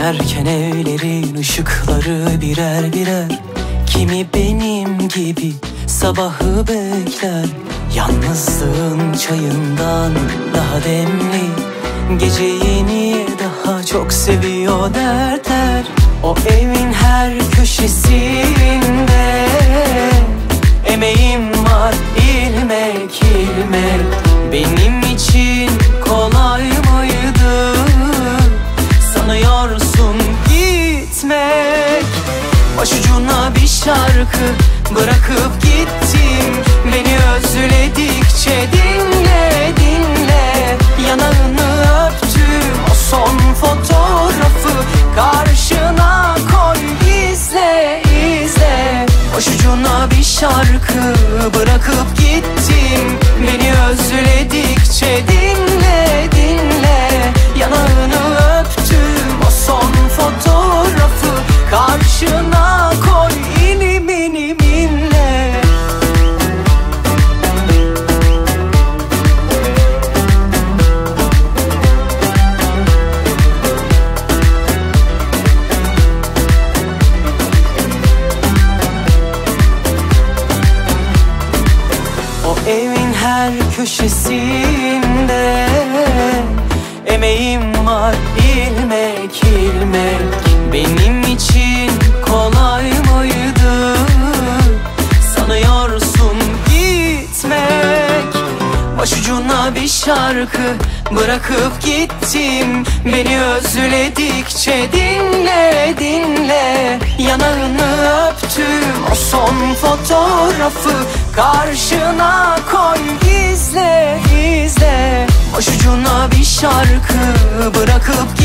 Sönerken evlerin ışıkları birer birer, kimi benim gibi sabahı bekler. Yalnızlığın çayından daha demli, geceyi niye daha çok seviyor derler. O evin her köşesinde emeğim var ilmek ilmek. Benim için kolay mıydı sanıyorsun gitmek? Başucuna bir şarkı bırakıp gittim, beni özledikçe dinle dinle. Yanağını öptüm, o son fotoğrafı karşına koy, izle izle. Başucuna bir şarkı bırakıp gittim, beni özledikçe dinle dinle. Yanağını öptüm, o son fotoğrafı karşına koy, inim inim inle. O evin her köşesinde emeğim var ilmek ilmek. Benim için kolay mıydı sanıyorsun gitmek? Başucuna bir şarkı bırakıp gittim, beni özledikçe dinle dinle. Yanağını öptüm, o son fotoğrafı karşına koy, izle izle. Başucuna bir şarkı bırakıp